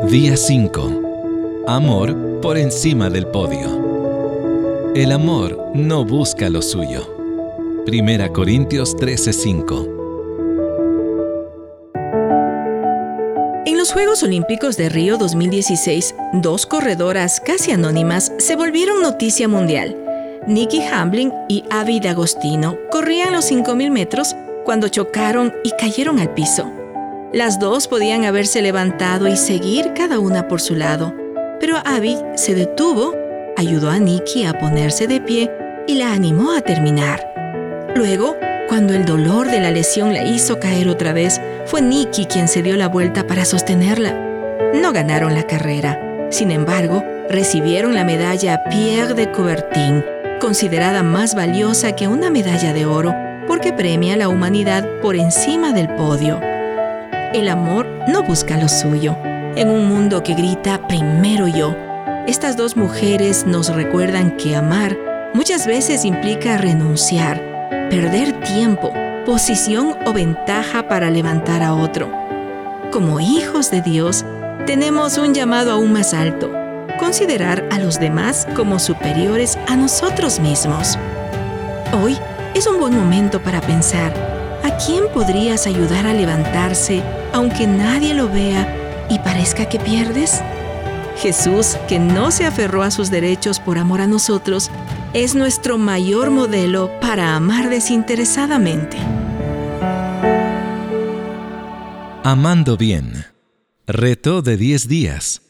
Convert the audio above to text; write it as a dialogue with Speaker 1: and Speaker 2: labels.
Speaker 1: Día 5. Amor por encima del podio. El amor no busca lo suyo. 1 Corintios 13:5.
Speaker 2: En los Juegos Olímpicos de Río 2016, dos corredoras casi anónimas se volvieron noticia mundial. Nikki Hamblin y Abby D'Agostino corrían los 5.000 metros cuando chocaron y cayeron al piso. Las dos podían haberse levantado y seguir cada una por su lado, pero Abby se detuvo, ayudó a Nikki a ponerse de pie y la animó a terminar. Luego, cuando el dolor de la lesión la hizo caer otra vez, fue Nikki quien se dio la vuelta para sostenerla. No ganaron la carrera. Sin embargo, recibieron la medalla Pierre de Coubertin, considerada más valiosa que una medalla de oro, porque premia a la humanidad por encima del podio. El amor no busca lo suyo. En un mundo que grita primero yo, estas dos mujeres nos recuerdan que amar muchas veces implica renunciar, perder tiempo, posición o ventaja para levantar a otro. Como hijos de Dios, tenemos un llamado aún más alto: considerar a los demás como superiores a nosotros mismos. Hoy es un buen momento para pensar: ¿a quién podrías ayudar a levantarse aunque nadie lo vea y parezca que pierdes? Jesús, que no se aferró a sus derechos por amor a nosotros, es nuestro mayor modelo para amar desinteresadamente.
Speaker 1: Amando bien. Reto de 10 días.